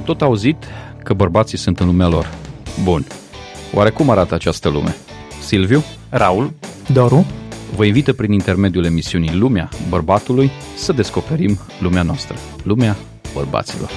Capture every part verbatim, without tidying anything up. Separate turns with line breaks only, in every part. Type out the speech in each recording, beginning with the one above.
tot auzit că bărbații sunt în lumea lor. Bun. Oare cum arată această lume? Silviu?
Raul?
Doru?
Vă invită prin intermediul emisiunii Lumea Bărbatului să descoperim lumea noastră, lumea bărbaților.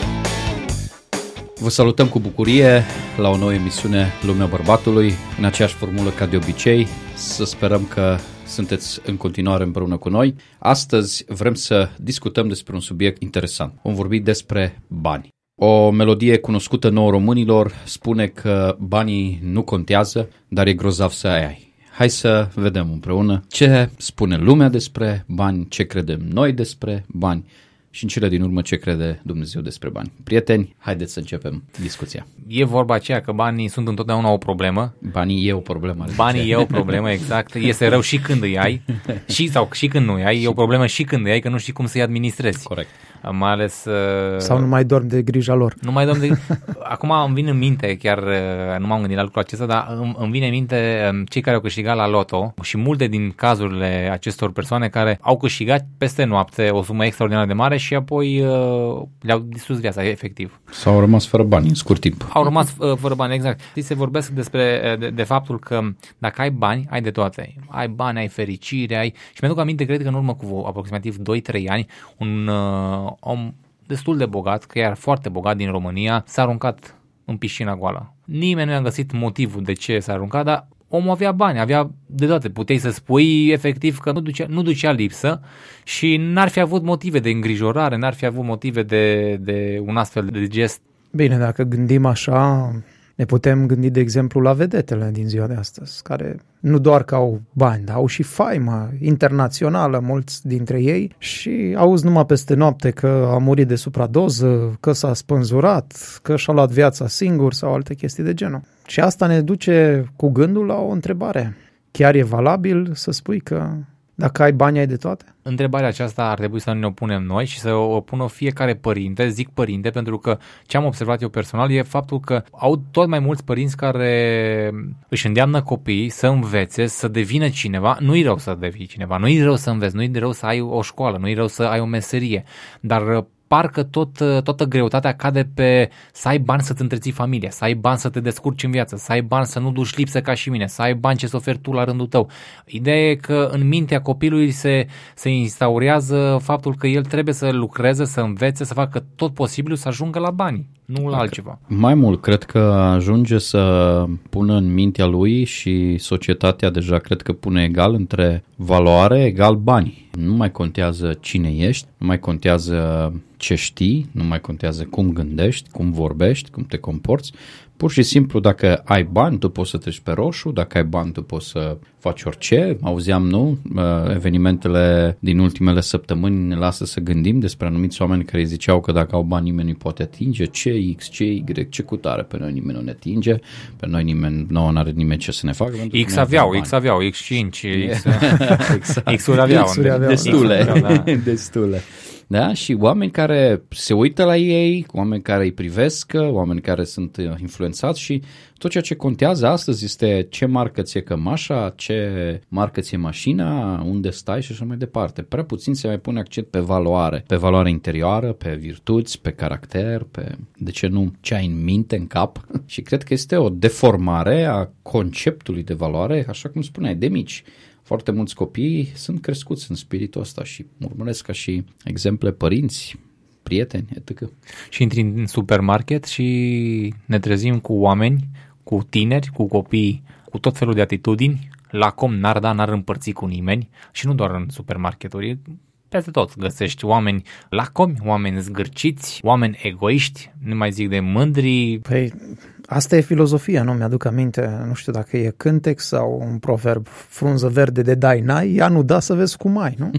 Vă salutăm cu bucurie la o nouă emisiune Lumea Bărbatului, în aceeași formulă ca de obicei. Să sperăm că sunteți în continuare împreună cu noi. Astăzi vrem să discutăm despre un subiect interesant. Vom vorbi despre bani. O melodie cunoscută nouă românilor spune că banii nu contează, dar e grozav să ai. Hai să vedem împreună ce spune lumea despre bani, ce credem noi despre bani și în cele din urmă ce crede Dumnezeu despre bani. Prieteni, haideți să începem discuția.
E vorba aceea că banii sunt întotdeauna o problemă.
Banii e o problemă.
Banii e o problemă, exact. Este rău și când îi ai, și, sau și când nu îi ai. E o problemă și când îi ai, că nu știi cum să-i administrezi.
Corect.
Mai ales... Uh,
sau nu mai dormi de grija lor.
Nu mai dormi de... Acum îmi vine în minte, chiar uh, nu m-am gândit la lucrul acesta, dar îmi, îmi vine în minte um, cei care au câștigat la loto și multe din cazurile acestor persoane care au câștigat peste noapte o sumă extraordinar de mare și apoi uh, le-au distrus viața, efectiv.
Sau au rămas fără bani în scurt timp.
Au rămas uh, fără bani, exact. Se vorbesc despre de, de faptul că dacă ai bani, ai de toate. Ai bani, ai fericire, ai... Și mi-aduc aminte, cred că în urmă cu aproximativ doi trei ani, un uh, om destul de bogat, chiar foarte bogat din România, s-a aruncat în piscina goală. Nimeni nu a găsit motivul de ce s-a aruncat, dar omul avea bani, avea de toate. Puteai să spui efectiv că nu ducea, nu ducea lipsă și n-ar fi avut motive de îngrijorare, n-ar fi avut motive de, de un astfel de gest.
Bine, dacă gândim așa, ne putem gândi, de exemplu, la vedetele din ziua de astăzi, care nu doar că au bani, dar au și faimă internațională, mulți dintre ei, și auzi numai peste noapte că a murit de supradoză, că s-a spânzurat, că și-a luat viața singur sau alte chestii de genul. Și asta ne duce cu gândul la o întrebare. Chiar e valabil să spui că dacă ai bani, ai de toate?
Întrebarea aceasta ar trebui să ne o punem noi și să o pună fiecare părinte, zic părinte, pentru că ce am observat eu personal e faptul că au tot mai mulți părinți care își îndeamnă copiii să învețe, să devină cineva. Nu-i rău să devii cineva, nu-i rău să înveți, nu-i rău să ai o școală, nu-i rău să ai o meserie, dar parcă tot, toată greutatea cade pe să ai bani să-ți întreții familia, să ai bani să te descurci în viață, să ai bani să nu duci lipsă ca și mine, să ai bani ce să oferi tu la rândul tău. Ideea e că în mintea copilului se, se instaurează faptul că el trebuie să lucreze, să învețe, să facă tot posibilul să ajungă la bani, nu la altceva.
Mai mult, cred că ajunge să pună în mintea lui și societatea deja cred că pune egal între valoare egal bani. Nu mai contează cine ești, nu mai contează ce știi, nu mai contează cum gândești, cum vorbești, cum te comporți. Pur și simplu, dacă ai bani, tu poți să treci pe roșu, dacă ai bani, tu poți să faci orice. Auzeam, nu? Evenimentele din ultimele săptămâni ne lasă să gândim despre anumiți oameni care ziceau că dacă au bani nimeni nu poate atinge, ce X, ce Y, ce cutare, pe noi nimeni nu ne atinge, pe noi nimeni, nouă n-are nimeni ce să ne facă.
X aveau, X aveau, X cinci, X, exact. X-uri aveau.
X-uri aveau, destule, da. destule. Da? Și oameni care se uită la ei, oameni care îi privesc, oameni care sunt influențați și tot ceea ce contează astăzi este ce marcă ți-e cămașa, ce marcă ți-e mașina, unde stai și așa mai departe. Prea puțin se mai pune accent pe valoare, pe valoare interioară, pe virtuți, pe caracter, pe, de ce nu, ce ai în minte, în cap. Și cred că este o deformare a conceptului de valoare, așa cum spuneai, de mici. Foarte mulți copii sunt crescuți în spiritul ăsta și urmăresc ca și exemple părinți, prieteni, et cetera.
Și intri în supermarket și ne trezim cu oameni, cu tineri, cu copii, cu tot felul de atitudini, la com n-ar da, n-ar împărți cu nimeni și nu doar în supermarketuri, peste tot găsești oameni lacomi, oameni zgârciți, oameni egoiști, nu mai zic de mândri.
Păi, asta e filozofia, nu? Mi-aduc aminte, nu știu dacă e cântec sau un proverb, frunză verde de dai n-ai, ea nu da să vezi cum ai, nu?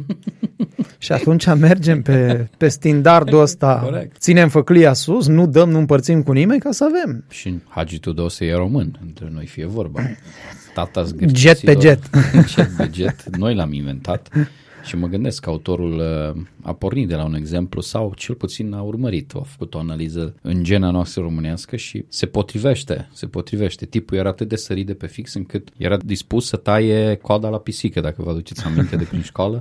Și atunci mergem pe, pe standardul ăsta, corect. Ținem făclia sus, nu dăm, nu împărțim cu nimeni ca să avem.
Și Hagi Tudose e român, între noi fie vorba. Tata
jet pe jet.
Jet pe jet, noi l-am inventat. Și mă gândesc că autorul a pornit de la un exemplu sau cel puțin a urmărit, a făcut o analiză în gena noastră românească și se potrivește, se potrivește. Tipul era atât de sărit de pe fix încât era dispus să taie coada la pisică, dacă vă aduceți aminte de prin școală,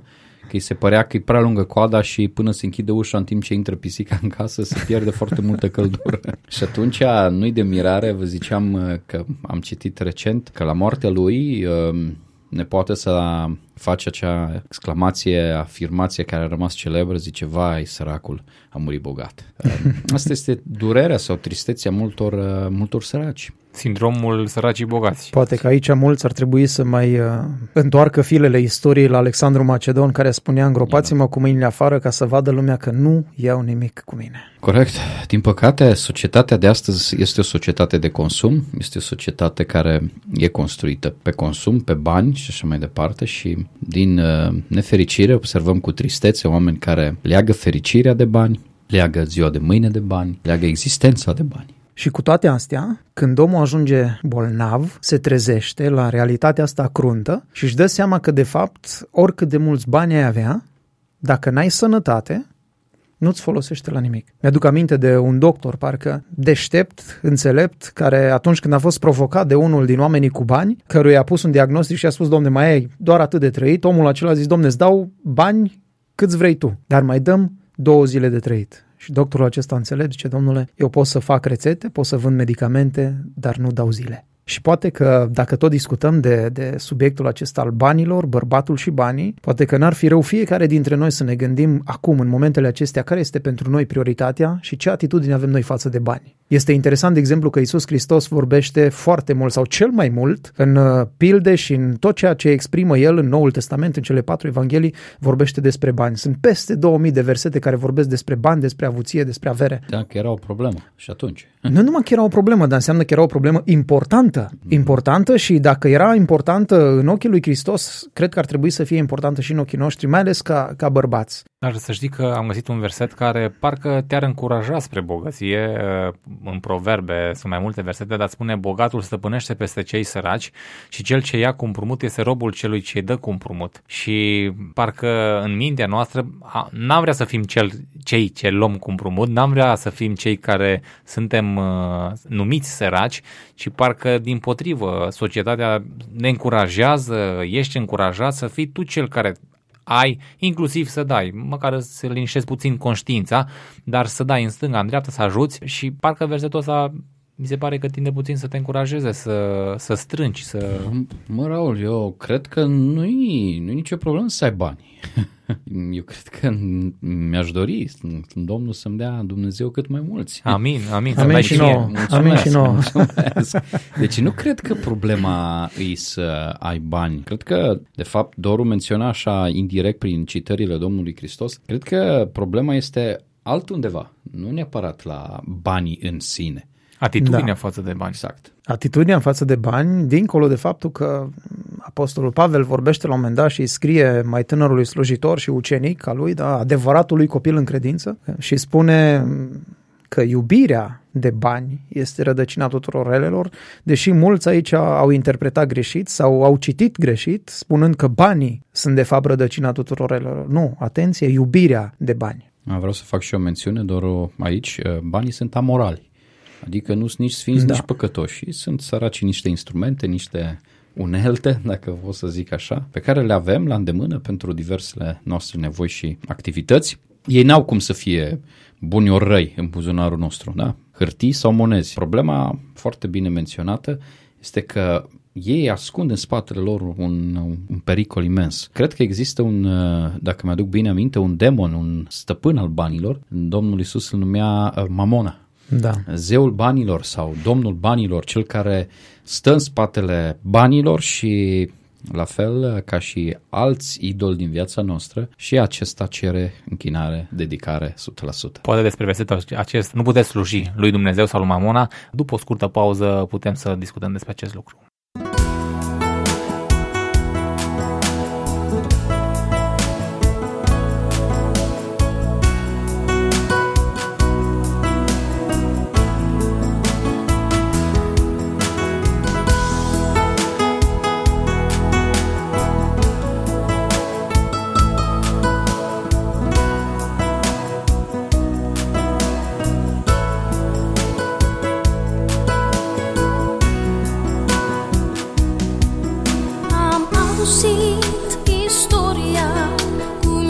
că îi se părea că e prea lungă coada și până se închide ușa în timp ce intră pisica în casă se pierde foarte multă căldură. Și atunci nu-i de mirare, vă ziceam că am citit recent că la moartea lui nepoată să face acea exclamație, afirmație care a rămas celebră, zice, vai, săracul a murit bogat. Asta este durerea sau tristețea multor, multor săraci.
Sindromul săracii bogați.
Poate că aici mulți ar trebui să mai uh, întoarcă filele istoriei la Alexandru Macedon, care spunea, îngropați-mă cu mâinile afară ca să vadă lumea că nu iau nimic cu mine.
Corect. Din păcate, societatea de astăzi este o societate de consum, este o societate care e construită pe consum, pe bani și așa mai departe și din uh, nefericire observăm cu tristețe oameni care leagă fericirea de bani, leagă ziua de mâine de bani, leagă existența de bani.
Și cu toate astea, când omul ajunge bolnav, se trezește la realitatea asta cruntă și își dă seama că, de fapt, oricât de mulți bani ai avea, dacă n-ai sănătate, nu-ți folosește la nimic. Mi-aduc aminte de un doctor, parcă deștept, înțelept, care atunci când a fost provocat de unul din oamenii cu bani, căruia a pus un diagnostic și a spus, domne, mai ai doar atât de trăit, omul acela a zis, domne, îți dau bani câți vrei tu, dar mai dăm două zile de trăit. Și doctorul acesta înțelept zice, domnule, eu pot să fac rețete, pot să vând medicamente, dar nu dau zile. Și poate că dacă tot discutăm de, de subiectul acesta al banilor, bărbatul și banii, poate că n-ar fi rău fiecare dintre noi să ne gândim acum, în momentele acestea, care este pentru noi prioritatea și ce atitudine avem noi față de bani. Este interesant, de exemplu, că Iisus Hristos vorbește foarte mult sau cel mai mult în pilde și în tot ceea ce exprimă El în Noul Testament, în cele patru evanghelii, vorbește despre bani. Sunt peste două mii de versete care vorbesc despre bani, despre avuție, despre avere.
Da, că era o problemă și atunci.
Nu numai că era o problemă, dar înseamnă că era o problemă importantă. Importantă și dacă era importantă în ochii lui Hristos, cred că ar trebui să fie importantă și în ochii noștri, mai ales ca, ca bărbați.
Dar să știi că am găsit un verset care parcă te-ar încuraja spre bogăție. În Proverbe sunt mai multe versete, dar spune, bogatul stăpânește peste cei săraci și cel ce ia cu împrumut este robul celui ce dă cu împrumut. Și parcă în mintea noastră n-am vrea să fim cel, cei ce luăm cu împrumut, n-am vrea să fim cei care suntem uh, numiți săraci, ci parcă din potrivă societatea ne încurajează, ești încurajat să fii tu cel care ai, inclusiv să dai, măcar să liniștezi puțin conștiința, dar să dai în stânga, în dreapta, să ajuți și parcă versetul ăsta mi se pare că tinde puțin să te încurajeze, să, să strângi, să...
Mă, Raul, eu cred că nu-i, nu-i nicio problemă să ai bani. Eu cred că mi-aș dori Domnul să-mi dea Dumnezeu cât mai mulți.
Amin, amin.
Amin și nouă. Amin și nouă.
Deci nu cred că problema e să ai bani. Cred că, de fapt, Doru menționa așa indirect prin citările Domnului Hristos, cred că problema este altundeva, nu neapărat la banii în sine.
Atitudinea
da.
față de bani.
Exact.
Atitudinea față de bani, dincolo de faptul că Apostolul Pavel vorbește la un moment dat și îi scrie mai tânărului slujitor și ucenic al lui, da, adevăratului copil în credință, și spune că iubirea de bani este rădăcina tuturor relelor, deși mulți aici au interpretat greșit sau au citit greșit, spunând că banii sunt de fapt rădăcina tuturor relelor. Nu, atenție, iubirea de bani.
Vreau să fac și o mențiune, doar aici, banii sunt amorali. Adică nu sunt nici sfinți, da. nici păcătoși. Sunt săraci niște instrumente, niște unelte, dacă pot să zic așa, pe care le avem la îndemână pentru diversele noastre nevoi și activități. Ei n-au cum să fie buni ori răi în buzunarul nostru, da? Hârtii sau monezi. Problema foarte bine menționată este că ei ascund în spatele lor un, un pericol imens. Cred că există un, dacă mi-aduc bine aminte, un demon, un stăpân al banilor. Domnul Iisus îl numea Mamona.
Da.
Zeul banilor sau domnul banilor, cel care stă în spatele banilor și la fel ca și alți idoli din viața noastră și acesta cere închinare, dedicare o sută la sută.
Poate despre versetul acesta nu puteți sluji lui Dumnezeu sau lui Mamona. După o scurtă pauză putem să discutăm despre acest lucru.
Am auzit istoria cum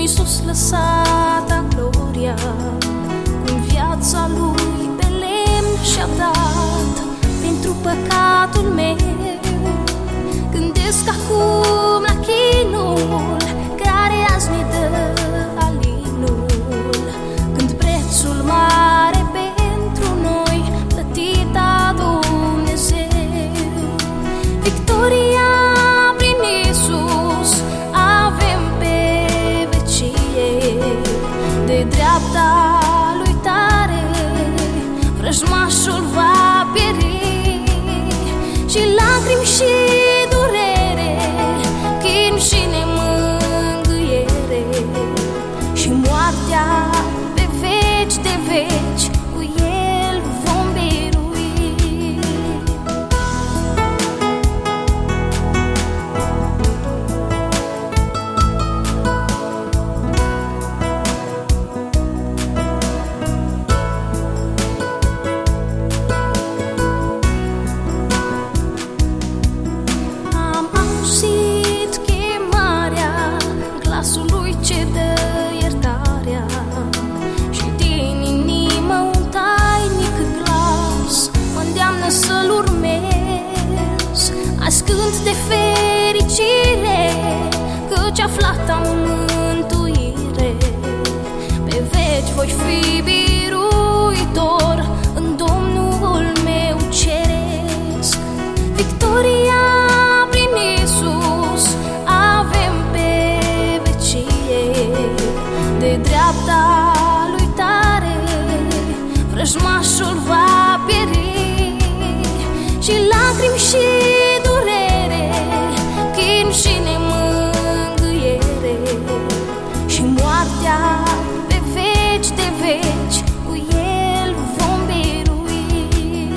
lăsat a gloria, în viața lui pe lemn și-a dat pentru păcatul meu. Gândesc acum la chinul care azi ne dă alinul, când prețul mare pentru noi plătit a Dumnezeu. Victoria prin Iisus avem pe vecie, de dreapta lui tare vrăjmașul va pieri, și lacrimi și durere, chin și nemângâiere, și moartea pe veci de veci cu el vom birui. Am auzit chemarea glasului ce dă iertarea, și din inimă un tainic glas mă îndeamnă să-l urmez. Azi cânt de fericire, căci aflat am mântuire. Pe veci voi fi biruitor în Domnul meu ceresc. Victoria prin Iisus avem pe vecie, de dreapta lui tare vrăjmașul va pieri, și lacrimi și durere, chin și nemângâiere, și moartea pe veci de veci cu el vom birui.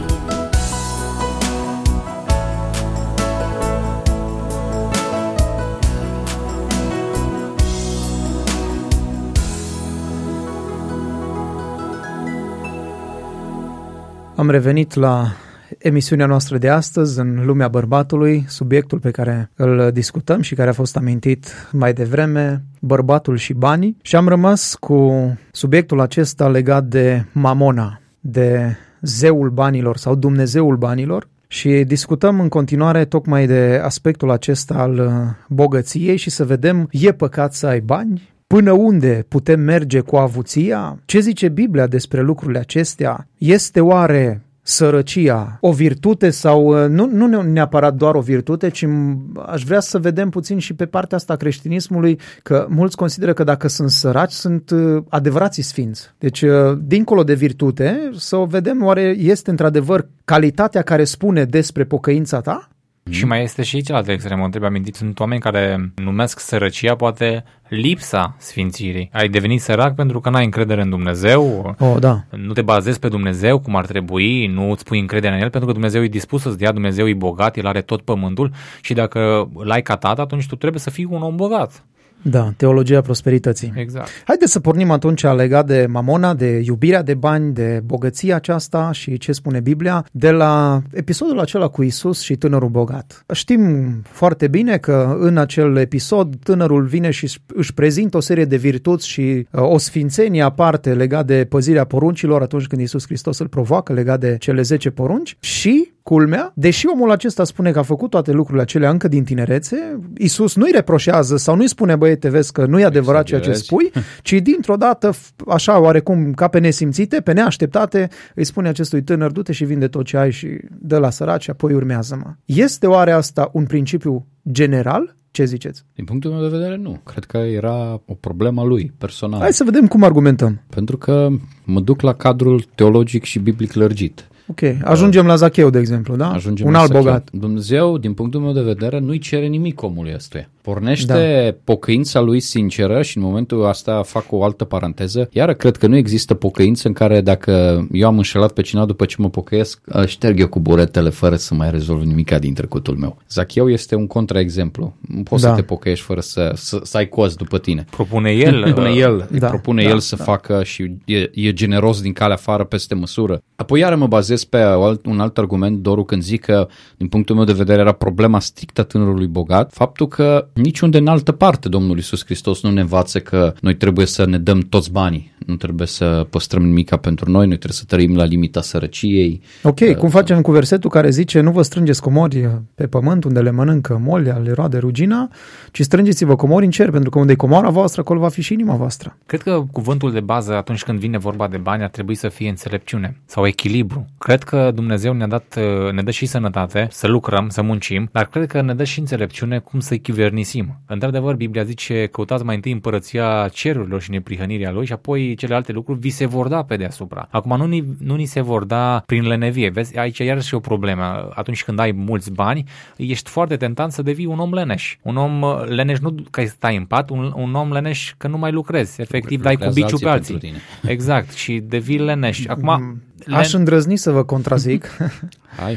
Am revenit la emisiunea noastră de astăzi, în lumea bărbatului, subiectul pe care îl discutăm și care a fost amintit mai devreme, bărbatul și banii, și am rămas cu subiectul acesta legat de Mamona, de zeul banilor sau Dumnezeul banilor, și discutăm în continuare tocmai de aspectul acesta al bogăției și să vedem, e păcat să ai bani? Până unde putem merge cu avuția? Ce zice Biblia despre lucrurile acestea? Este oare sărăcia o virtute sau nu, nu neapărat doar o virtute, ci aș vrea să vedem puțin și pe partea asta a creștinismului, că mulți consideră că dacă sunt săraci sunt adevărații sfinți. Deci, dincolo de virtute, să o vedem oare este într-adevăr calitatea care spune despre pocăința ta?
Și mai este și celălalt extrem, mă întreb, amintit, sunt oameni care numesc sărăcia poate lipsa sfințirii. Ai devenit sărac pentru că n-ai încredere în Dumnezeu,
oh, da.
Nu te bazezi pe Dumnezeu cum ar trebui, nu îți pui încredere în El, pentru că Dumnezeu e dispus să-ți dea, Dumnezeu e bogat, El are tot pământul și dacă l-ai ca tată, atunci tu trebuie să fii un om bogat.
Da, teologia prosperității.
Exact.
Haideți să pornim atunci legat de mamona, de iubirea de bani, de bogăția aceasta și ce spune Biblia, de la episodul acela cu Isus și tânărul bogat. Știm foarte bine că în acel episod tânărul vine și își prezintă o serie de virtuți și o sfințenie aparte legat de păzirea poruncilor atunci când Iisus Hristos îl provoacă legat de cele zece porunci și culmea, deși omul acesta spune că a făcut toate lucrurile acelea încă din tinerețe, Iisus nu-i reproșează sau nu-i spune, băiete, vezi că nu e adevărat ceea ce spui, ci dintr-o dată, așa oarecum ca pe nesimțite, pe neașteptate, îi spune acestui tânăr, du-te și vinde tot ce ai și dă la săraci, apoi urmează-mă. Este oare asta un principiu general? Ce ziceți?
Din punctul meu de vedere, nu. Cred că era o problemă lui, personală.
Hai să vedem cum argumentăm.
Pentru că mă duc la cadrul teologic și biblic lărgit.
Ok, ajungem la Zacheu, de exemplu, da?
Ajungem
un
alt
bogat.
Dumnezeu, din punctul meu de vedere, nu-i cere nimic omului ăstuia. Pornește da. pocăința lui sinceră și în momentul ăsta fac o altă paranteză. Iar cred că nu există pocăință în care dacă eu am înșelat pe cineva după ce mă pocăiesc, șterg eu cu buretele fără să mai rezolv nimica din trecutul meu. Zacheu este un contraexemplu. Nu poți da. să te pocăiești fără să, să, să ai cozi după tine.
Propune el.
propune el,
da,
propune
da,
el să
da.
facă și e, e generos din calea afară peste măsură. Apoi iară mă bazez bazez pe un alt argument, Doru, când zic că, din punctul meu de vedere, era problema strictă a tânărului bogat, faptul că niciunde în altă parte Domnul Iisus Hristos nu ne învață că noi trebuie să ne dăm toți banii, nu trebuie să păstrăm nimica pentru noi, noi trebuie să trăim la limita sărăciei.
Ok, uh, cum facem cu versetul care zice nu vă strângeți comori pe pământ unde le mănâncă moli, le roade rugina, ci strângeți-vă comori în cer, pentru că unde e comoara voastră, acolo va fi și inima voastră.
Cred că cuvântul de bază atunci când vine vorba de bani ar trebui să fie înțelepciune sau echilibru. Cred că Dumnezeu ne-a dat, ne dă și sănătate, să lucrăm, să muncim, dar cred că ne dă și înțelepciune cum să echivernisim. Într-adevăr, Biblia zice, căutați mai întâi împărăția cerurilor și neprihănirea lui și apoi celelalte lucruri vi se vor da pe deasupra. Acum nu ni, nu ni se vor da prin lenevie. Vezi, aici iarăși e o problemă. Atunci când ai mulți bani, ești foarte tentant să devii un om leneș. Un om leneș nu că stai în pat, un, un om leneș că nu mai lucrezi. Efectiv, dai cu biciul pe alții. Exact. Și devii leneș. Acum,
Aș îndrăzni să vă contrazic.
Hai.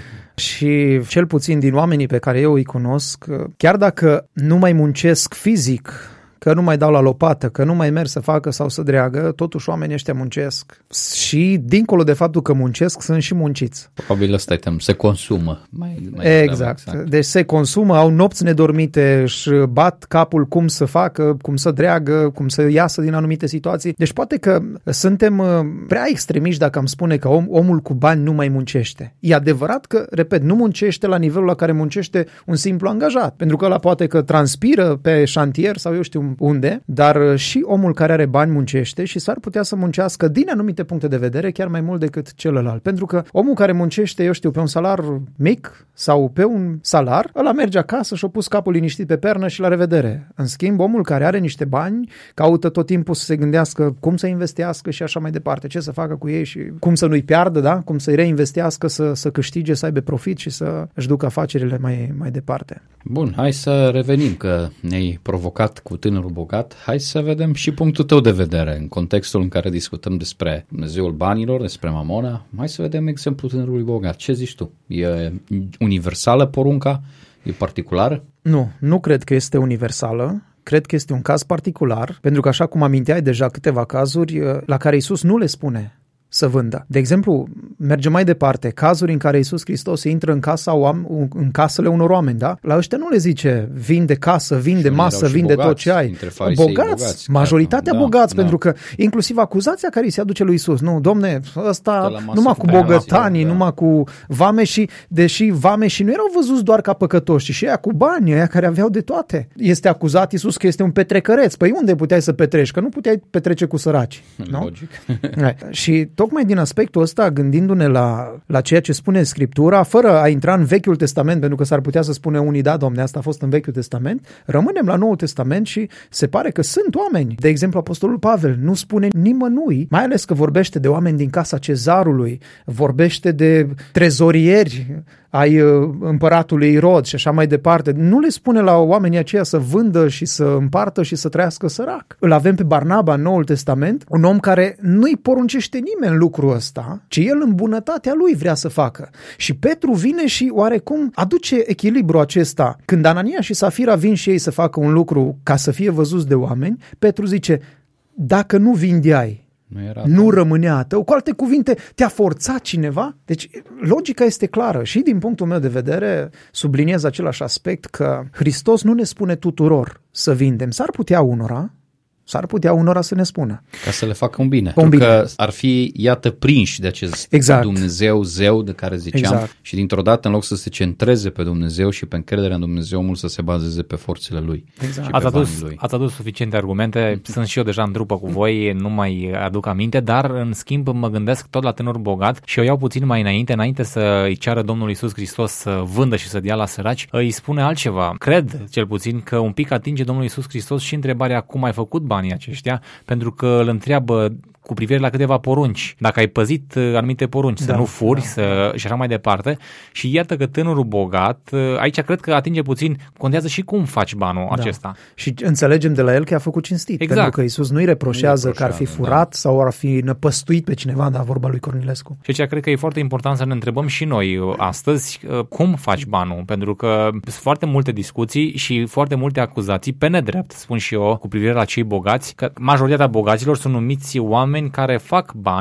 Și cel puțin din oamenii pe care eu îi cunosc, chiar dacă nu mai muncesc fizic, că nu mai dau la lopată, că nu mai merg să facă sau să dreagă, totuși oamenii ăștia muncesc. Și dincolo de faptul că muncesc, sunt și munciți.
Probabil ăsta e tem, se consumă. Mai, mai
exact. exact. Deci se consumă, au nopți nedormite, își bat capul cum să facă, cum să dreagă, cum să iasă din anumite situații. Deci poate că suntem prea extremiști dacă am spune că om, omul cu bani nu mai muncește. E adevărat că, repet, nu muncește la nivelul la care muncește un simplu angajat. Pentru că ăla poate că transpiră pe șantier sau eu știu unde, dar și omul care are bani muncește și s-ar putea să muncească din anumite puncte de vedere chiar mai mult decât celălalt. Pentru că omul care muncește, eu știu, pe un salar mic sau pe un salar, ăla merge acasă și-a pus capul liniștit pe pernă și la revedere. În schimb, omul care are niște bani caută tot timpul să se gândească cum să investească și așa mai departe, ce să facă cu ei și cum să nu-i piardă, da? Cum să-i reinvestească, să, să câștige, să aibă profit și să își ducă afacerile mai, mai departe.
Bun, hai să revenim că ne-ai provocat cu tânărul bogat. Hai să vedem și punctul tău de vedere în contextul în care discutăm despre Dumnezeul banilor, despre Mamona. Hai să vedem exemplul tânărului bogat. Ce zici tu? E universală porunca? E particulară?
Nu, nu cred că este universală. Cred că este un caz particular, pentru că așa cum aminteai deja câteva cazuri la care Iisus nu le spune să vândă. De exemplu, mergem mai departe, cazuri în care Iisus Hristos intră în casa în casele unor oameni, da? La ăștia nu le zice vinde casă, vinde masă, vinde
bogați,
tot ce ai.
Bogați,
bogați majoritatea da, bogați, da, pentru că inclusiv acuzația care îi se aduce lui Iisus, nu, domne, ăsta numai cu bogătanii, da. numai cu vameșii, deși vameșii nu erau văzuți doar ca păcătoși, și ăia cu bani, ăia care aveau de toate. Este acuzat Iisus că este un petrecăreț. Păi unde puteai să petreci? Că nu puteai petrece cu săraci. Logic. Nu? Și tocmai din aspectul ăsta, gândindu-ne la, la ceea ce spune Scriptura, fără a intra în Vechiul Testament, pentru că s-ar putea să spune unii, da, Doamne, asta a fost în Vechiul Testament, rămânem la Noul Testament și se pare că sunt oameni. De exemplu, Apostolul Pavel nu spune nimănui, mai ales că vorbește de oameni din casa cezarului, vorbește de trezorieri ai împăratului Irod și așa mai departe. Nu le spune la oamenii aceia să vândă și să împartă și să trăiască sărac. Îl avem pe Barnaba în Noul Testament, un om care nu-i poruncește nimeni lucrul ăsta, ci el în bunătatea lui vrea să facă. Și Petru vine și oarecum aduce echilibru acesta. Când Anania și Safira vin și ei să facă un lucru ca să fie văzuți de oameni, Petru zice, dacă nu vindeai, Nu, era nu rămânea a tău. Cu alte cuvinte, te-a forțat cineva? Deci logica este clară și din punctul meu de vedere subliniez același aspect că Hristos nu ne spune tuturor să vindem. S-ar putea unora, s-ar putea unora să ne spună.
Ca să le facă un bine.
Un bine.
Că ar fi, iată, prinși de acest
exact.
Dumnezeu, zeu de care ziceam
exact.
Și dintr-o dată, în loc să se centreze pe Dumnezeu și pe încrederea în Dumnezeu, omul să se bazeze pe forțele lui.
Exact.
Ați adus, lui. ați adus suficiente argumente, sunt și eu deja în trupă cu voi, nu mai aduc aminte, dar în schimb mă gândesc tot la tânăr bogat și o iau puțin mai înainte, înainte să îi ceară Domnul Iisus Hristos să vândă și să dea la săraci, îi spune altceva. Cred, cel puțin, că un pic atinge Domnul Iisus Hristos și întrebarea cum ai făcut banii aceștia, pentru că îl întreabă cu privire la câteva porunci. Dacă ai păzit anumite porunci, da, să nu furi, da, să, și așa mai departe. Și iată că tânărul bogat, aici cred că atinge puțin, contează și cum faci banul
da.
acesta.
Și înțelegem de la el că a făcut cinstit.
Exact.
Pentru că Iisus nu-i reproșează că ar fi furat da. sau ar fi năpăstuit pe cineva, da, vorba lui Cornilescu.
Și aici cred că e foarte important să ne întrebăm și noi astăzi cum faci banul. Pentru că sunt foarte multe discuții și foarte multe acuzații pe nedrept, spun și eu, cu privire la cei bogați, că majoritatea bogaților sunt numiți oameni care fac bani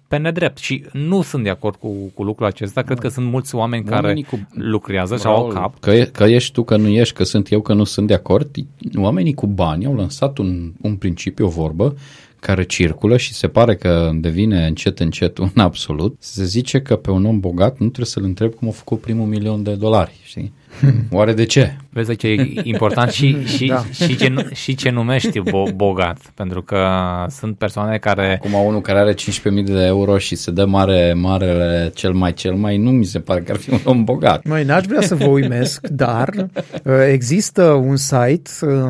pe nedrept și nu sunt de acord cu, cu lucrul acesta. Cred că sunt mulți oameni oamenii care cu... lucrează și au cap.
Că, e, că ești tu, că nu ești, că sunt eu, că nu sunt de acord. Oamenii cu bani au lansat un, un principiu, o vorbă, care circulă și se pare că devine încet, încet un absolut. Se zice că pe un om bogat nu trebuie să-l întrebi cum a făcut primul milion de dolari, știi? Oare de ce?
Vezi că e important și, și, da. și, ce, și ce numești bo- bogat, pentru că sunt persoane care...
Acum unul care are cincisprezece mii de euro și se dă mare, marele cel mai cel mai, nu mi se pare că ar fi un om bogat.
Măi, n-aș vrea să vă uimesc, dar există un site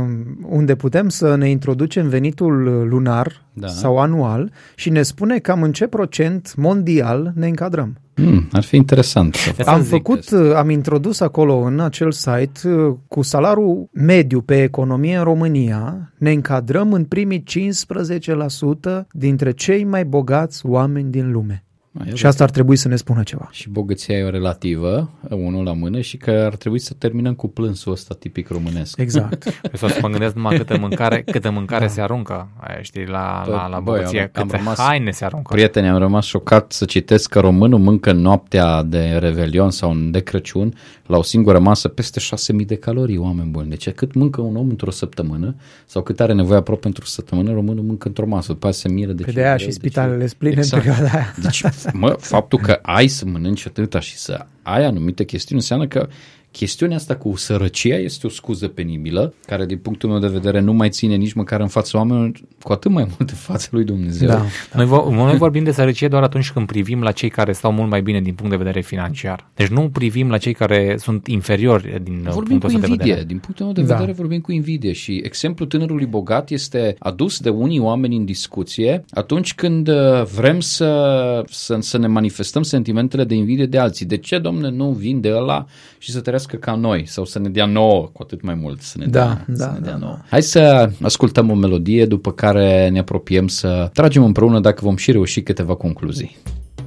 unde putem să ne introducem venitul lunar da. sau anual și ne spune cam în ce procent mondial ne încadrăm.
Hmm, ar fi interesant.
Am făcut, asta. am introdus acolo în acel site cu salariul mediu pe economie în România, ne încadrăm în primii cincisprezece la sută dintre cei mai bogați oameni din lume. Mai și asta ar trebui să ne spună ceva.
Și bogăția e o relativă, unul la mână, și că ar trebui să terminăm cu plânsul ăsta tipic românesc.
Exact.
Eu să mă gândesc numai câtă mâncare, câtă mâncare da. se aruncă, aia, știi, la, la, la bogăție, băi, câte rămas, haine se aruncă.
Prieteni, am rămas șocat să citesc că românul mâncă noaptea de Revelion sau de Crăciun la o singură masă peste șase mii de calorii, oameni buni. Deci cât mâncă un om într-o săptămână sau cât are nevoie aproape pentru o săptămână, românul mâncă într-o masă. După aceea se miră de ce.
De aia și spitalele spline
exact.
în perioada aia.
Deci, mă, faptul că ai să mănânci atâta și să ai anumite chestiuni înseamnă că chestiunea asta cu sărăcia este o scuză penibilă, care din punctul meu de vedere nu mai ține nici măcar în fața oamenilor, cu atât mai mult în fața lui Dumnezeu.
Da.
Noi, vo- noi vorbim de sărăcie doar atunci când privim la cei care stau mult mai bine din punct de vedere financiar. Deci nu privim la cei care sunt inferiori din
vorbim
punctul
cu
de
invidie.
vedere.
Din punctul meu de vedere da. vorbim cu invidie și exemplul tânărului bogat este adus de unii oameni în discuție atunci când vrem să, să, să ne manifestăm sentimentele de invidie de alții. De ce, domne, nu vin de ăla și să trăiască ca noi sau să ne dea nouă, cu atât mai mult să ne
da,
dea,
da,
să ne dea
da,
nouă.
da.
Hai să ascultăm o melodie, după care ne apropiem să tragem împreună dacă vom și reuși câteva concluzii.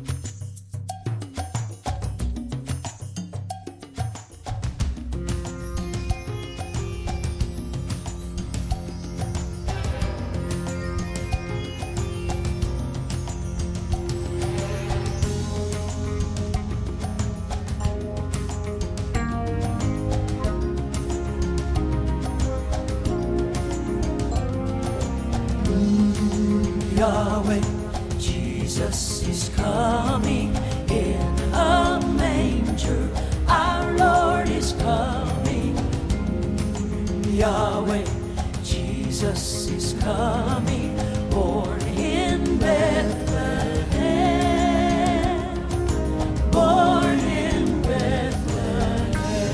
Yahweh, Jesus is coming in a manger. Our Lord is coming. Yahweh, Jesus is coming, born in Bethlehem. Born in Bethlehem.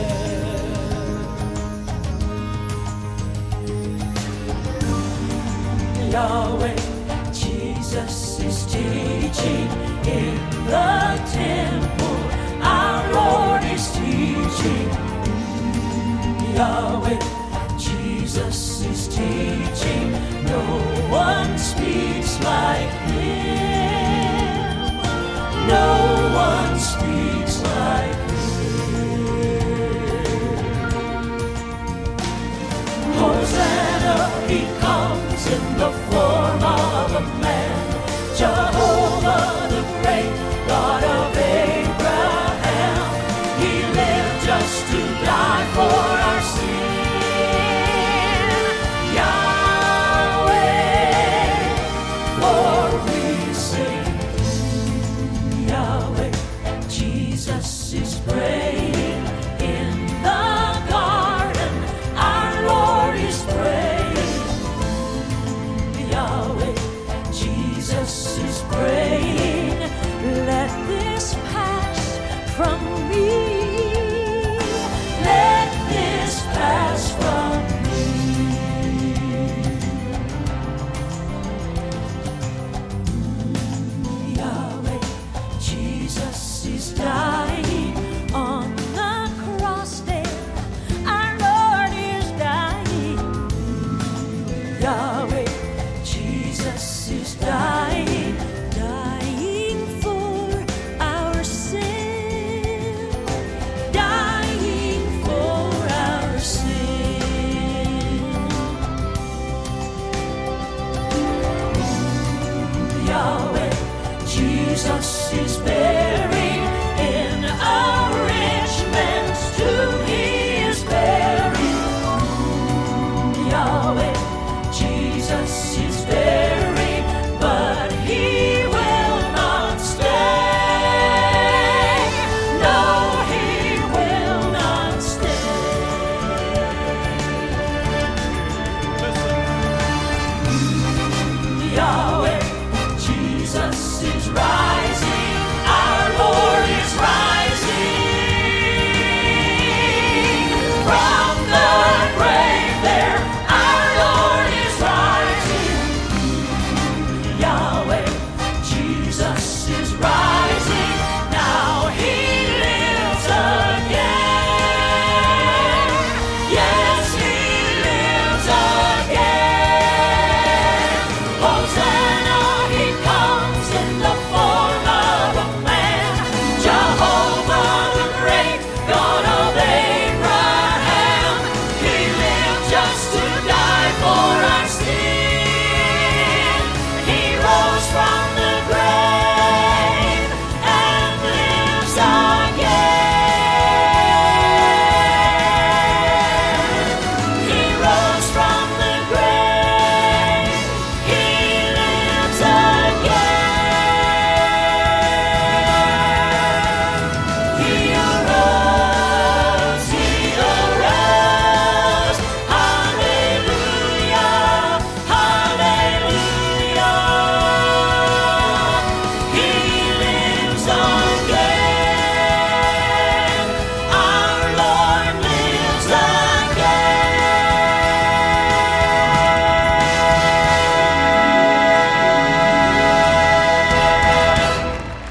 Yahweh, Jesus is teaching in the temple. Our Lord is teaching. Yahweh, Jesus is teaching. No one speaks like him. No one speaks like him. Hosanna, he comes in the form of a man. Jehovah, the great God of Abraham, he lived just to die for our sins. Jesus is buried in a rich man's tomb. He is buried. Yahweh, Jesus is buried, but he will not stay. No, he will not stay. Yahweh, Jesus is rising, our Lord is rising from the grave there, our Lord is rising. Yahweh, Jesus is rising, now he lives again. Yes, he lives again. Hosanna, he comes in the form of a man. Jehovah the great, God of Abraham. He lived just to die for our sin. He rose from the grave and lives again. He rose from the grave. He lives again. He arose. He arose. Hallelujah. Hallelujah. He lives again. Our Lord lives again.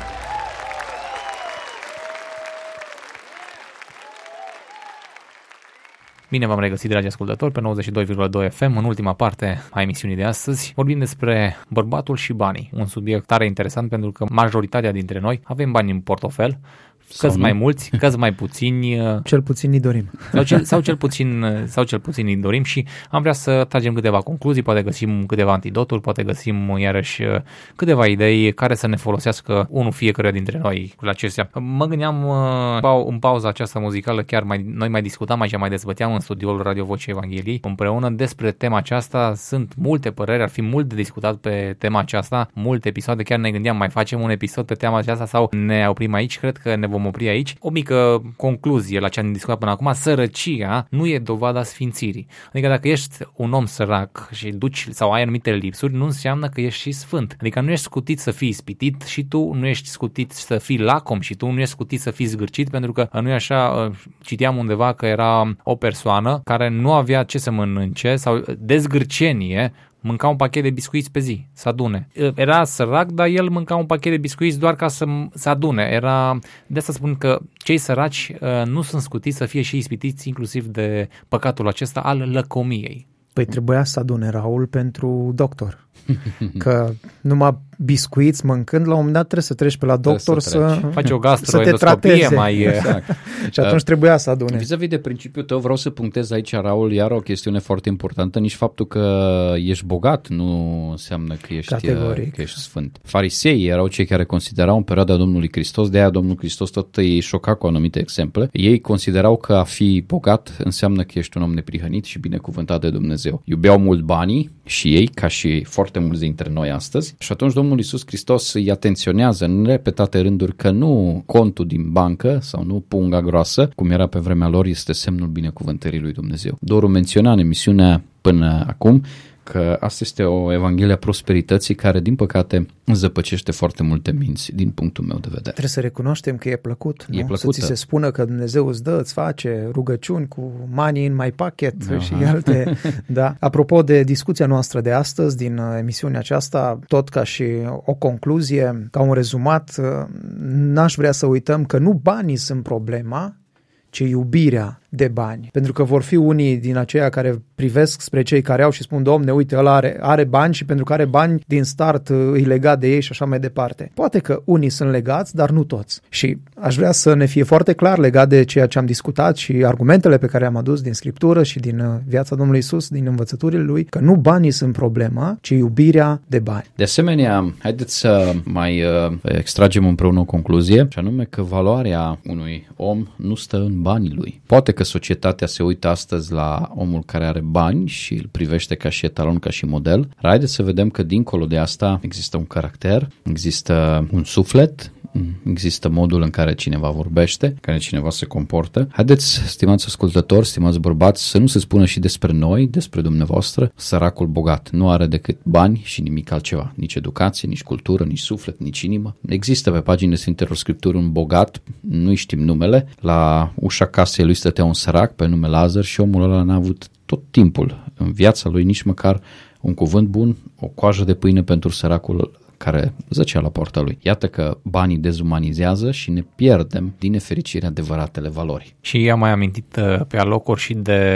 Bine v-am regăsit, dragi ascultători, pe nouăzeci și doi virgulă doi F M. În ultima parte a emisiunii de astăzi vorbim despre bărbatul și banii. Un subiect tare interesant pentru că majoritatea dintre noi avem bani în portofel, câți
nu.
mai mulți, câți mai puțini,
Cel puțin ni dorim.
sau cel, sau, cel puțin, sau cel puțin îi dorim și am vrea să tragem câteva concluzii, poate găsim câteva antidoturi, poate găsim iarăși câteva idei care să ne folosească unul fiecare dintre noi cu acestea. Mă gândeam uh, în pauza aceasta muzicală, chiar mai, noi mai discutam aici, mai dezbăteam în studioul Radio Vocea Evangheliei împreună despre tema aceasta. Sunt multe păreri, ar fi mult de discutat pe tema aceasta, multe episoade, chiar ne gândeam mai facem un episod pe tema aceasta sau ne oprim aici. Cred că ne vom opri aici. O mică concluzie la ce am discutat până acum: sărăcia nu e dovada sfințirii. Adică dacă ești un om sărac și duci sau ai anumite lipsuri, nu înseamnă că ești și sfânt. Adică nu ești scutit să fii ispitit și tu nu ești scutit să fii lacom și tu nu ești scutit să fii zgârcit, pentru că nu e așa. Citeam undeva că era o persoană care nu avea ce să mănânce sau de zgârcenie mânca un pachet de biscuiți pe zi, să adune. Era sărac, dar el mânca un pachet de biscuiți doar ca să, să adune. Era, de asta spun că cei săraci uh, nu sunt scutiți să fie și ispitiți inclusiv de păcatul acesta al lăcomiei.
Păi trebuia să adune, Raul, pentru doctor. Că numai biscuiți mâncând, la un moment dat trebuie să treci pe la doctor să,
să,
să,
faci o
să te
gastroendoscopie
trateze.
mai...
Exact.
Și atunci trebuia să adune.
Vis-a-vis de principiul tău, vreau să punctez aici, Raul, iar o chestiune foarte importantă. Nici faptul că ești bogat nu înseamnă că ești,
Categoric.
că ești sfânt. Fariseii erau cei care considerau în perioada Domnului Hristos, de aia Domnul Hristos tot îi șoca cu anumite exemple. Ei considerau că a fi bogat înseamnă că ești un om neprihănit și binecuvântat de Dumnezeu. Iubeau mult banii și ei, ca și foarte mulți dintre noi astăzi. Și atunci Domnul Iisus Hristos îi atenționează în repetate rânduri că nu contul din bancă sau nu punga groasă, cum era pe vremea lor, este semnul binecuvântării lui Dumnezeu. Doru menționa în emisiunea până acum că asta este o evanghelie a prosperității care, din păcate, zăpăcește foarte multe minți, din punctul meu de vedere.
Trebuie să recunoaștem că e plăcut, nu?
E plăcută.
Să ți se spună că Dumnezeu îți dă, îți face rugăciuni cu money in my pocket. Aha. Și alte. Da. Apropo de discuția noastră de astăzi, din emisiunea aceasta, tot ca și o concluzie, ca un rezumat, n-aș vrea să uităm că nu banii sunt problema, ci iubirea de bani. Pentru că vor fi unii din aceia care privesc spre cei care au și spun, Doamne, uite, ăla are, are bani și pentru că are bani din start îi legat de ei și așa mai departe. Poate că unii sunt legați, dar nu toți. Și aș vrea să ne fie foarte clar legat de ceea ce am discutat și argumentele pe care am adus din Scriptură și din viața Domnului Iisus, din învățăturile Lui, că nu banii sunt problema, ci iubirea de bani.
De asemenea, haideți să mai uh, extragem împreună o concluzie, și anume că valoarea unui om nu stă în banii lui. Poate că societatea se uită astăzi la omul care are bani și îl privește ca și etalon, ca și model, dar haideți să vedem că dincolo de asta există un caracter, există un suflet, există modul în care cineva vorbește, în care cineva se comportă. Haideți, stimați ascultători, stimați bărbați, să nu se spună și despre noi, despre dumneavoastră, săracul bogat. Nu are decât bani și nimic altceva. Nici educație, nici cultură, nici suflet, nici inimă. Există pe paginile Sfintelor Scripturi un bogat, nu-i știm numele, la ușa casei lui stătea un sărac pe nume Lazar și omul ăla n-a avut tot timpul în viața lui nici măcar un cuvânt bun, o coajă de pâine pentru săracul care zăcea la poarta lui. Iată că banii dezumanizează și ne pierdem din nefericire adevăratele valori.
Și am mai amintit pe alocuri și de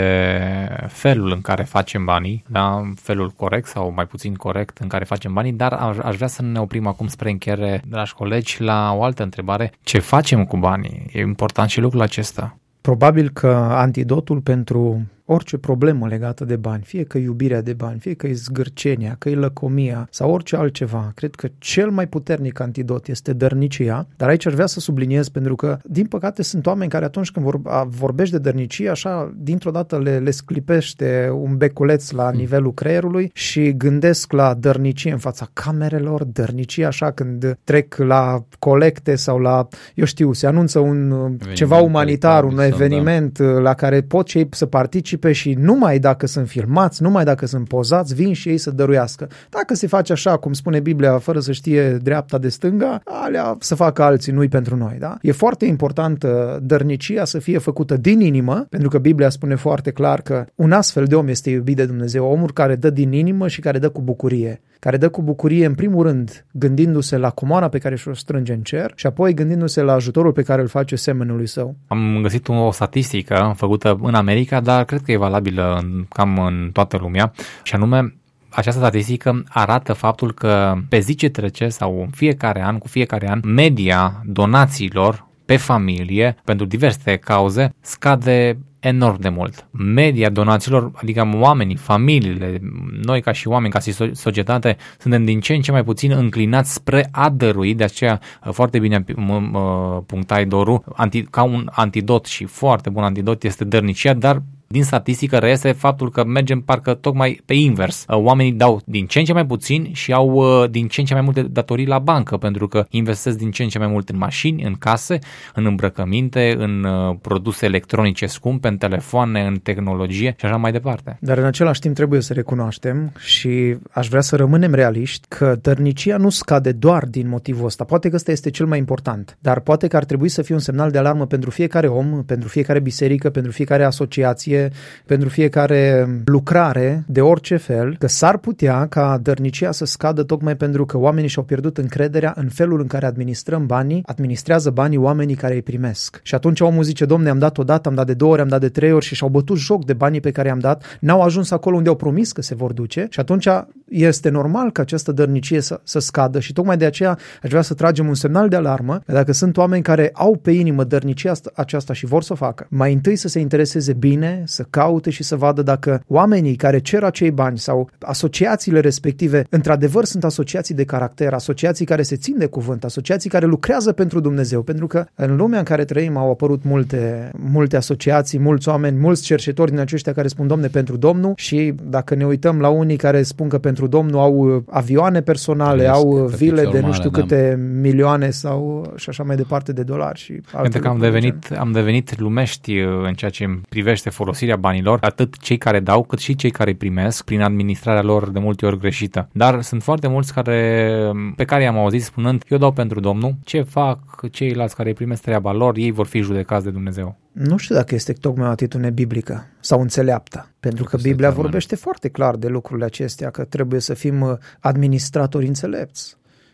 felul în care facem banii, da? Felul corect sau mai puțin corect în care facem banii, dar aș, aș vrea să ne oprim acum spre încheiere, dragi colegi, la o altă întrebare. Ce facem cu banii? E important și lucrul acesta.
Probabil că antidotul pentru orice problemă legată de bani, fie că iubirea de bani, fie că e zgârcenia, că e lăcomia sau orice altceva, cred că cel mai puternic antidot este dărnicia, dar aici aș vrea să subliniez pentru că, din păcate, sunt oameni care atunci când vorbești de dărnicie, așa, dintr-o dată le, le sclipește un beculeț la nivelul creierului și gândesc la dărnicie în fața camerelor, dărnicie așa când trec la colecte sau la, eu știu, se anunță un eveniment ceva umanitar, un eveniment da. la care pot și ei să participe și numai dacă sunt filmați, numai dacă sunt pozați, vin și ei să dăruiască. Dacă se face așa, cum spune Biblia, fără să știe dreapta de stânga, alea să facă alții, nu-i pentru noi. Da? E foarte important dărnicia să fie făcută din inimă, pentru că Biblia spune foarte clar că un astfel de om este iubit de Dumnezeu, omul care dă din inimă și care dă cu bucurie. Care dă cu bucurie, în primul rând, gândindu-se la comoara pe care și-o strânge în cer și apoi gândindu-se la ajutorul pe care îl face semenului său.
Am găsit o statistică făcută în America, dar cred că e valabilă în, cam în toată lumea, și anume, această statistică arată faptul că pe zi ce trece sau în fiecare an, cu fiecare an, media donațiilor pe familie, pentru diverse cauze, scade enorm de mult. Media donațiilor, adică oamenii, familiile, noi ca și oameni, ca și societate, suntem din ce în ce mai puțin înclinați spre a dărui, de aceea foarte bine punctai, Doru, anti, ca un antidot și foarte bun antidot este dărnicia, dar din statistică reiese faptul că mergem parcă tocmai pe invers. Oamenii dau din ce în ce mai puțin și au din ce în ce mai multe datorii la bancă, pentru că investesc din ce în ce mai mult în mașini, în case, în îmbrăcăminte, în produse electronice scumpe, în telefoane, în tehnologie și așa mai departe.
Dar în același timp trebuie să recunoaștem și aș vrea să rămânem realiști că dărnicia nu scade doar din motivul ăsta. Poate că ăsta este cel mai important, dar poate că ar trebui să fie un semnal de alarmă pentru fiecare om, pentru fiecare biserică, pentru fiecare asociație, pentru fiecare lucrare de orice fel, că s-ar putea ca dărnicia să scadă tocmai pentru că oamenii și-au pierdut încrederea în felul în care administrăm banii, administrează banii oamenii care îi primesc. Și atunci omul zice, Domne, am dat odată, am dat de două ori, am dat de trei ori și și-au bătut joc de banii pe care i-am dat, n-au ajuns acolo unde au promis că se vor duce și atunci este normal ca această dărnicie să, să scadă și tocmai de aceea aș vrea să tragem un semnal de alarmă, că dacă sunt oameni care au pe inimă dărnicia aceasta și vor să o facă, mai întâi să se intereseze bine, să caute și să vadă dacă oamenii care cer acei bani sau asociațiile respective într-adevăr sunt asociații de caracter, asociații care se țin de cuvânt, asociații care lucrează pentru Dumnezeu, pentru că în lumea în care trăim au apărut multe, multe asociații, mulți oameni, mulți cerșetori din aceștia care spun Domne pentru Domnul și dacă ne uităm la unii care spun că pentru Domnul au avioane personale, Cresc, au vile de nu știu mare, câte da. milioane sau și așa mai departe de dolari. Și
pentru că am devenit, am devenit lumești în ceea ce privește folosirea banilor, atât cei care dau, cât și cei care îi primesc, prin administrarea lor de multe ori greșită. Dar sunt foarte mulți care, pe care i-am auzit spunând, eu dau pentru Domnul, ce fac ceilalți care îi primesc treaba lor, ei vor fi judecați de Dumnezeu.
Nu știu dacă este tocmai o atitudine biblică sau înțeleaptă, pentru că Biblia vorbește foarte clar de lucrurile acestea, că trebuie să fim administratori înțelepți.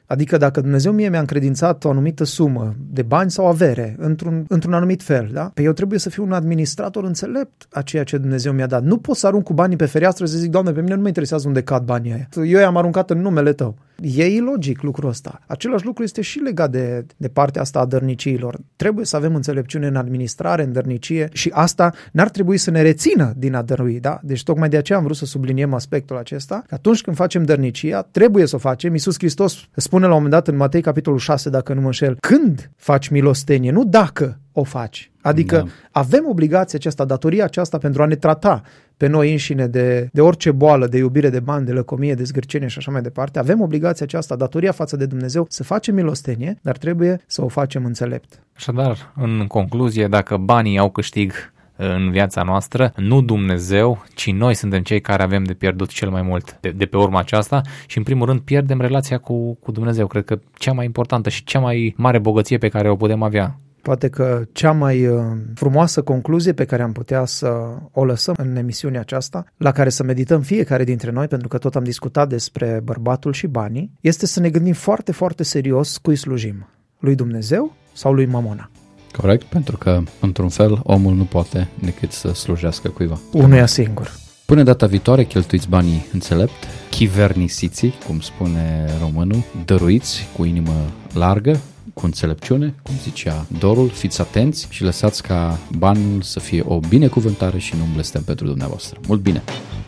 Adică dacă Dumnezeu mie mi-a încredințat o anumită sumă de bani sau avere într-un, într-un anumit fel, da? Pe eu trebuie să fiu un administrator înțelept a ceea ce Dumnezeu mi-a dat. Nu pot să arunc cu banii pe fereastră și să zic, Doamne, pe mine nu mă interesează unde cad banii aia. Eu i-am aruncat în numele Tău. E ilogic lucrul ăsta. Același lucru este și legat de, de partea asta a dărniciilor. Trebuie să avem înțelepciune în administrare, în dărnicie și asta n-ar trebui să ne rețină din a dărui, da? Deci tocmai de aceea am vrut să subliniem aspectul acesta, că atunci când facem dărnicia, trebuie să o facem. Iisus Hristos spune la un moment dat în Matei capitolul șase, dacă nu mă înșel, când faci milostenie, nu dacă o faci. Adică da. Avem obligația aceasta, datoria aceasta pentru a ne trata pe noi înșine de, de orice boală, de iubire de bani, de lăcomie, de zgârcenie și așa mai departe. Avem obligația aceasta, datoria față de Dumnezeu, să facem milostenie, dar trebuie să o facem înțelept.
Așadar, în concluzie, dacă banii au câștig în viața noastră, nu Dumnezeu, ci noi suntem cei care avem de pierdut cel mai mult de, de pe urma aceasta și în primul rând pierdem relația cu, cu Dumnezeu. Cred că cea mai importantă și cea mai mare bogăție pe care o putem avea.
Poate că cea mai frumoasă concluzie pe care am putea să o lăsăm în emisiunea aceasta, la care să medităm fiecare dintre noi, pentru că tot am discutat despre bărbatul și banii, este să ne gândim foarte, foarte serios cui slujim. Lui Dumnezeu sau lui Mamona?
Corect, pentru că, într-un fel, omul nu poate decât să slujească cuiva.
Unuia singur.
Până data viitoare, cheltuiți banii înțelept, chivernisiți, cum spune românul, dăruiți cu inimă largă, cu înțelepciune, cum zicea Dorul, fiți atenți și lăsați ca banul să fie o binecuvântare și nu un blestem pentru dumneavoastră. Mult bine!